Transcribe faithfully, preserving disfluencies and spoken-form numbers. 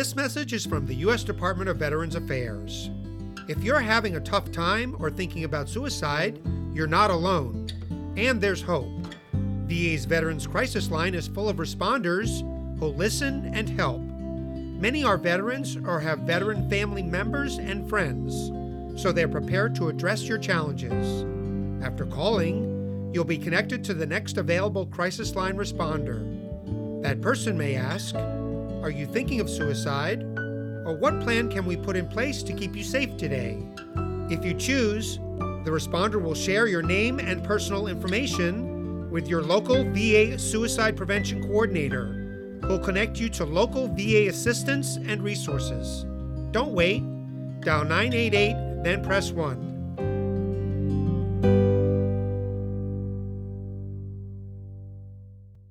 This message is from the U S Department of Veterans Affairs. If you're having a tough time or thinking about suicide, you're not alone, and there's hope. V A's Veterans Crisis Line is full of responders who listen and help. Many are veterans or have veteran family members and friends, so they're prepared to address your challenges. After calling, you'll be connected to the next available crisis line responder. That person may ask, "Are you thinking of suicide?" Or "What plan can we put in place to keep you safe today?" If you choose, the responder will share your name and personal information with your local V A Suicide Prevention Coordinator, who'll connect you to local V A assistance and resources. Don't wait. Dial nine eight eight, then press one.